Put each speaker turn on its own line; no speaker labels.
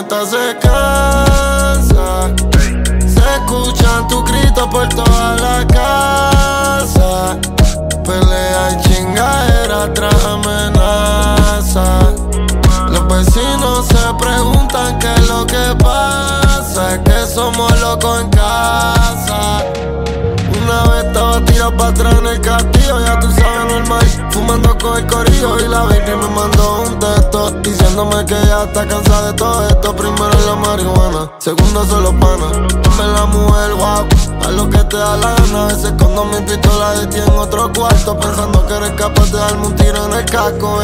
neta se cansa. Se escuchan tus gritos por toda la casa. Pelea y chingadera tras amenaza. Los vecinos se preguntan qué es lo que pasa. Es que somos locos en casa. Una vez estaba tirado para atrás en el castillo, ya tú sabes, normal, fumando con el corillo. Y la baby me mandó un texto diciéndome que ya está cansada de todo esto. Primero es la marihuana, segundo son los panas. Dame la mujer, wow, a lo que te da la gana. A veces escondo mi pistola de ti en otro cuarto, pensando que eres capaz de darme un tiro en el casco.